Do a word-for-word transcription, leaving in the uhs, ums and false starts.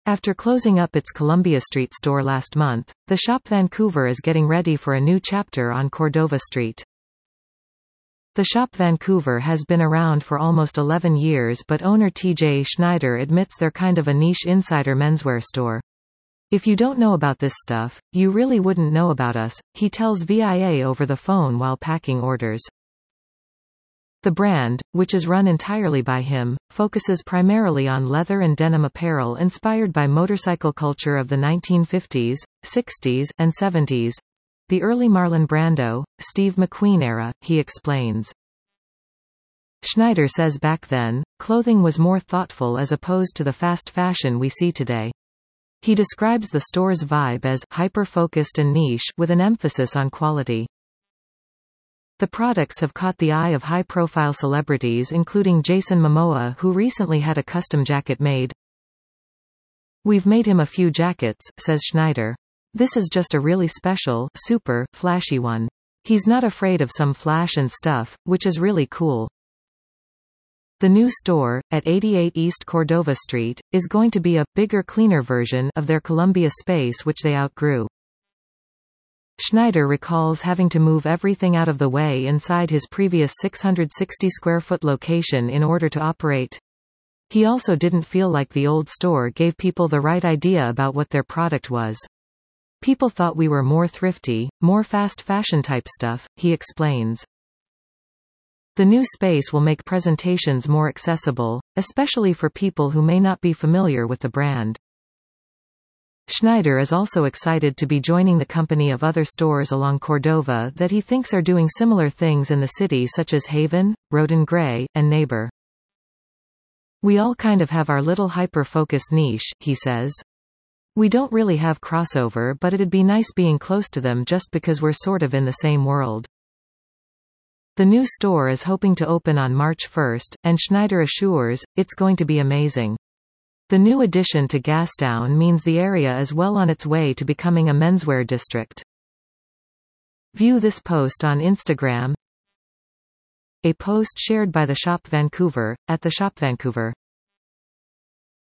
After closing up its Columbia Street store last month, the Shop Vancouver is getting ready for a new chapter on Cordova Street. The Shop Vancouver has been around for almost eleven years, but owner T J Schneider admits they're kind of a niche insider menswear store. "If you don't know about this stuff, you really wouldn't know about us," he tells V I A over the phone while packing orders. The brand, which is run entirely by him, focuses primarily on leather and denim apparel inspired by motorcycle culture of the nineteen fifties, sixties, and seventies. The early Marlon Brando, Steve McQueen era, he explains. Schneider says back then, clothing was more thoughtful as opposed to the fast fashion we see today. He describes the store's vibe as hyper-focused and niche, with an emphasis on quality. The products have caught the eye of high-profile celebrities including Jason Momoa, who recently had a custom jacket made. "We've made him a few jackets," says Schneider. "This is just a really special, super, flashy one. He's not afraid of some flash and stuff, which is really cool." The new store, at eighty-eight East Cordova Street, is going to be a bigger, cleaner version of their Columbia space which they outgrew. Schneider recalls having to move everything out of the way inside his previous six hundred sixty square foot location in order to operate. He also didn't feel like the old store gave people the right idea about what their product was. "People thought we were more thrifty, more fast fashion type stuff," he explains. The new space will make presentations more accessible, especially for people who may not be familiar with the brand. Schneider is also excited to be joining the company of other stores along Cordova that he thinks are doing similar things in the city, such as Haven, Roden Gray, and Neighbor. "We all kind of have our little hyper-focused niche," he says. "We don't really have crossover, but it'd be nice being close to them just because we're sort of in the same world." The new store is hoping to open on March first, and Schneider assures, it's going to be amazing. The new addition to Gastown means the area is well on its way to becoming a menswear district. View this post on Instagram. A post shared by the Shop Vancouver, at the Shop Vancouver.